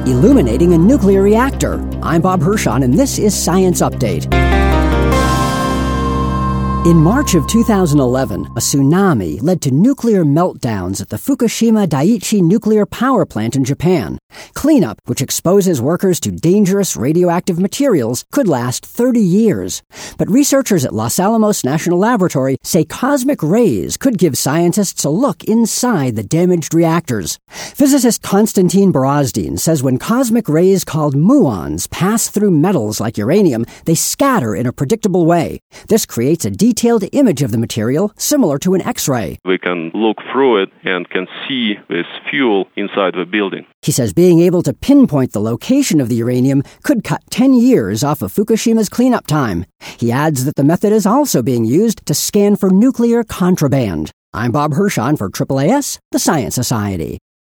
illuminating a nuclear reactor. I'm Bob Hirschon, and this is Science Update. In March of 2011, a tsunami led to nuclear meltdowns at the Fukushima Daiichi nuclear power plant in Japan. Cleanup, which exposes workers to dangerous radioactive materials, could last 30 years. But researchers at Los Alamos National Laboratory say cosmic rays could give scientists a look inside the damaged reactors. Physicist Konstantin Borozdin says when cosmic rays called muons pass through metals like uranium, they scatter in a predictable way. This creates a detailed image of the material similar to an X-ray. We can look through it and can see this fuel inside the building. He says being able to pinpoint the location of the uranium could cut 10 years off of Fukushima's cleanup time. He adds that the method is also being used to scan for nuclear contraband. I'm Bob Hirschon for AAAS, the Science Society.